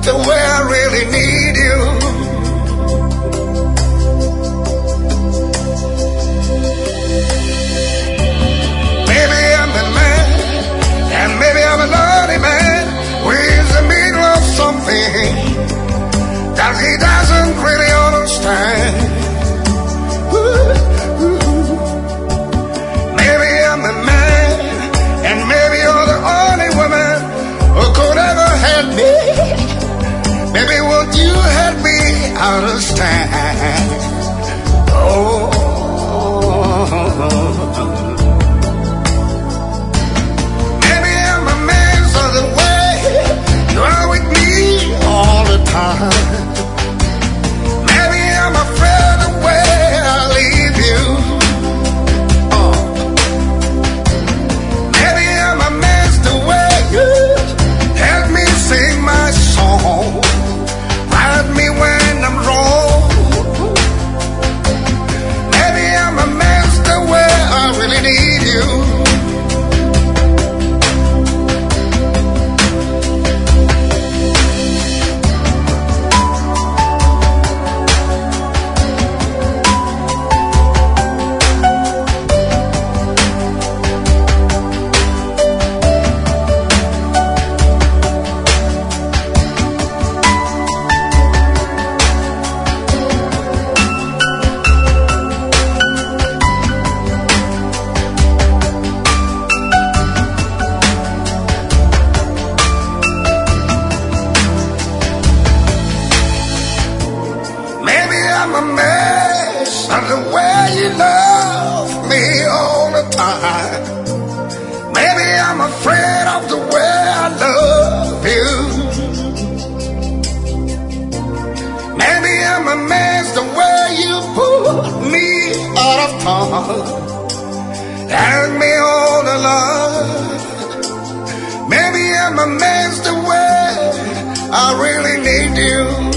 the way I really need you. Maybe I'm a man, and maybe I'm a naughty man, who is in the middle of something that he doesn't really understand. Maybe I'm a man, and maybe you're the only woman who could ever help me. Maybe would you help me understand? Oh, maybe I'm amazed of the way you are with me all the time. Maybe I'm afraid the way I leave you. Maybe I'm amazed the way you help me sing my song, guide me when I'm wrong. Maybe I'm amazed the way I really need you. I'm amazed at the way you love me all the time. Maybe I'm afraid of the way I love you. Maybe I'm amazed the way you put me out of time, and me all alone. Maybe I'm amazed the way I really need you.